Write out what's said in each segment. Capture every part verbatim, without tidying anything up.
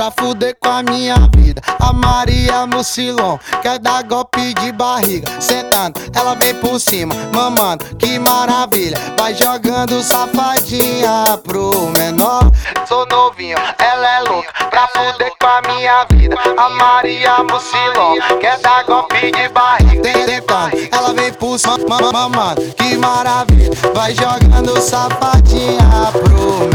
pra fuder com a minha vida. A Maria Mucilon quer dar golpe de barriga. Sentando, ela vem por cima, mamando, que maravilha. Vai jogando safadinha pro menor. Sou novinho, ela é louca pra fuder com a minha vida. A Maria Mucilon quer dar golpe de barriga. Sentando, ela vem por cima, mamando, que maravilha. Vai jogando safadinha pro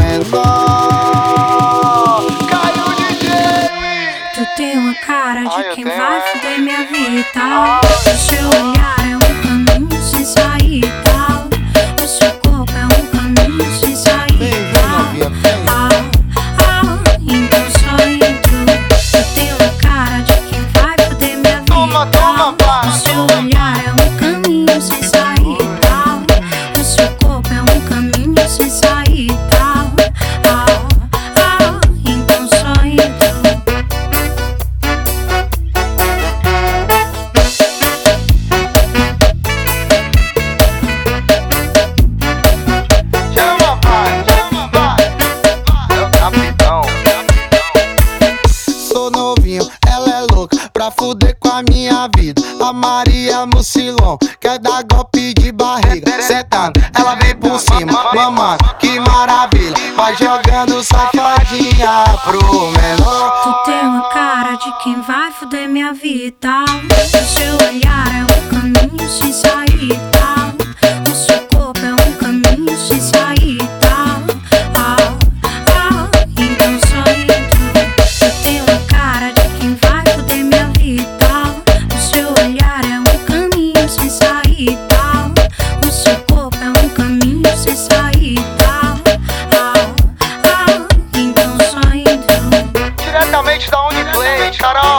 menor. Caiu o D J. Tu tem uma cara de Ai, quem tenho, vai é. fuder minha vida. O seu olhar é um caminho sem saída. O seu corpo é um caminho sem saída. Ah, ah, então só entro. Tu tem uma cara de quem vai fuder minha vida. Toma, toma, pá. O seu olhar é um caminho sem saída. O seu corpo é um caminho sem saída. Ah, ah, então só entro. Chama, pai, chama, pai. É o capitão. Sou novinho, ela é louca pra fuder com a minha vida. A Maria Mucilon quer dar golpe de barriga. Sentando, ela vem por cima, mamando, que maravilha. Vai jogando safadinha pro menor. Tu tem uma cara de quem vai fuder minha vida. O seu olhar é um caminho sem saída. O seu corpo é um caminho sem saída. Ah, ah, então só entro. Tu tem uma cara de quem vai fuder minha vida. O seu olhar é um caminho sem saída. O seu corpo é um caminho sem saída. Ah, ah, então só entro. Diretamente da Uniplay, Carol.